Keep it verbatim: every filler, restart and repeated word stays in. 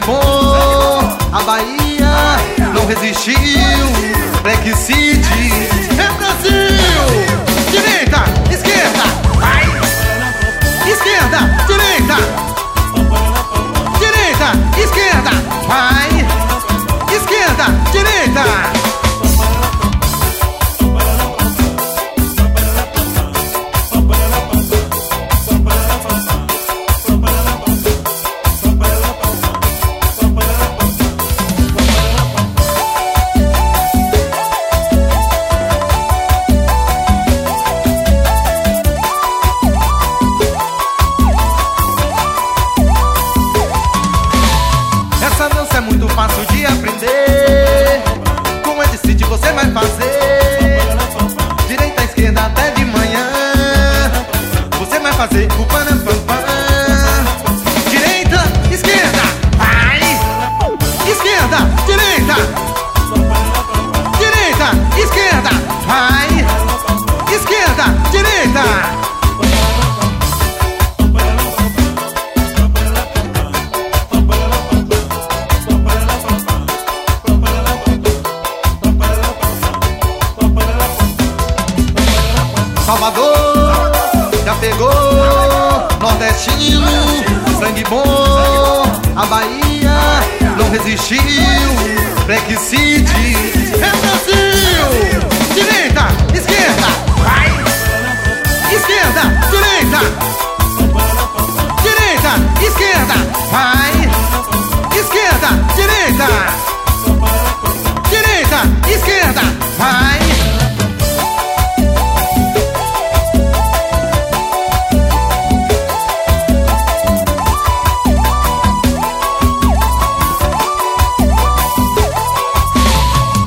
bom, a Bahia não resistiu. Brexit é Brasil. Direita, esquerda, vai. Esquerda, direita. Direita, esquerda, vai. Esquerda, direita. É muito fácil de aprender. Com a decide você vai fazer. Direita, esquerda até de manhã. Você vai fazer o panam-pam-pam. Direita, esquerda, vai. Esquerda, direita. Direita, esquerda, vai. Esquerda, direita. Salvador, já pegou, nordestino, sangue bom, a Bahia não resistiu. Brexit